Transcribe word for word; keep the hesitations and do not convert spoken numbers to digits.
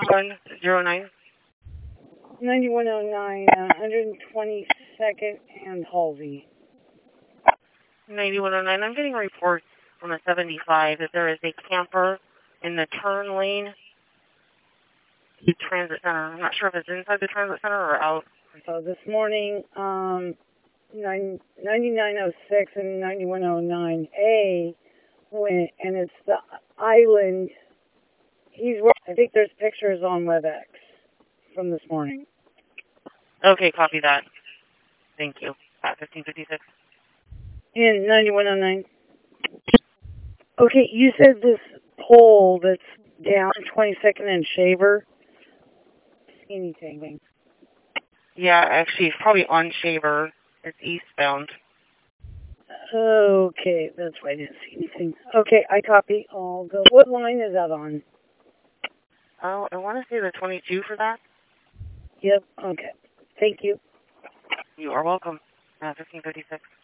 one zero nine. ninety-one oh nine, uh, one hundred twenty-second and Halsey. ninety-one oh nine. I'm getting reports on the seventy-five that there is a camper in the turn lane to Transit Center. I'm not sure if it's inside the Transit Center or out. So this morning, um, ninety-nine oh six and ninety-one oh nine A went, and it's the island. He's. I think there's pictures on WebEx from this morning. Okay, copy that. Thank you. At fifteen fifty-six. In ninety-one oh nine. Okay, you said this pole that's down twenty-second and Shaver. Anything. Yeah, actually, it's probably on Shaver. It's eastbound. Okay, that's why I didn't see anything. Okay, I copy. I'll go. What line is that on? Oh, I want to say the twenty-two for that. Yep, okay. Thank you. You are welcome. Uh, fifteen fifty-six.